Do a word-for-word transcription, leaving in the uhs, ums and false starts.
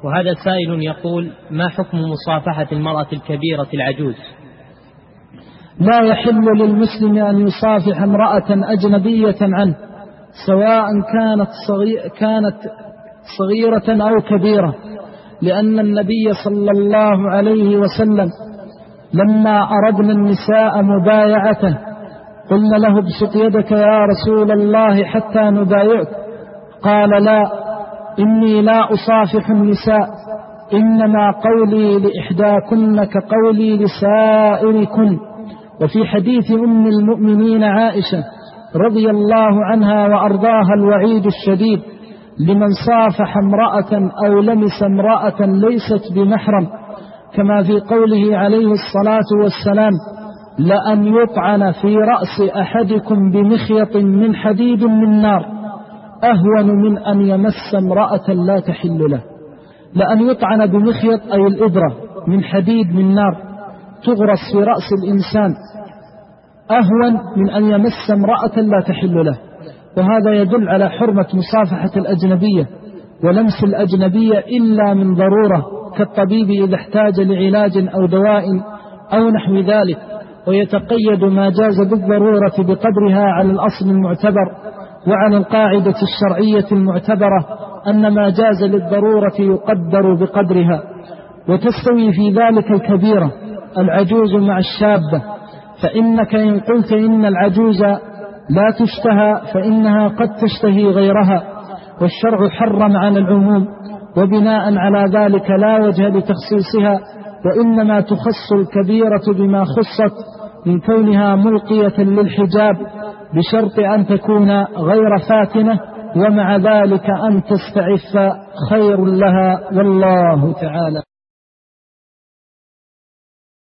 وهذا سائل يقول: ما حكم مصافحة المرأة الكبيرة العجوز؟ لا يحل للمسلم أن يصافح امرأة أجنبية عنه، سواء كانت, صغير كانت صغيرة أو كبيرة، لأن النبي صلى الله عليه وسلم لما أردنا النساء مبايعته قلنا له: ابسط يدك يا رسول الله حتى نبايعك. قال: لا، إني لا أصافح النساء، إنما قولي لإحداكن كقولي لسائركن. وفي حديث أم المؤمنين عائشة رضي الله عنها وأرضاها الوعيد الشديد لمن صافح امرأة أو لمس امرأة ليست بمحرم، كما في قوله عليه الصلاة والسلام: لأن يطعن في رأس أحدكم بمخيط من حديد من نار أهون من أن يمس امرأة لا تحل له. لأن يطعن بمخيط أي الإبرة من حديد من نار تغرس في رأس الإنسان أهون من أن يمس امرأة لا تحل له. وهذا يدل على حرمة مصافحة الأجنبية ولمس الأجنبية إلا من ضرورة، كالطبيب إذا احتاج لعلاج أو دواء أو نحو ذلك، ويتقيد ما جاز بالضرورة بقدرها على الأصل المعتبر وعلى القاعدة الشرعية المعتبرة أن ما جاز للضرورة يقدر بقدرها. وتستوي في ذلك الكبيرة العجوز مع الشابة، فإنك إن قلت إن العجوز لا تشتهى فإنها قد تشتهي غيرها، والشرع حرم عن العموم، وبناء على ذلك لا وجه لتخصيصها، وإنما تخص الكبيرة بما خصت من كونها ملقية للحجاب، بشرط أن تكون غير فاتنة، ومع ذلك أن تستعف خير لها، والله تعالى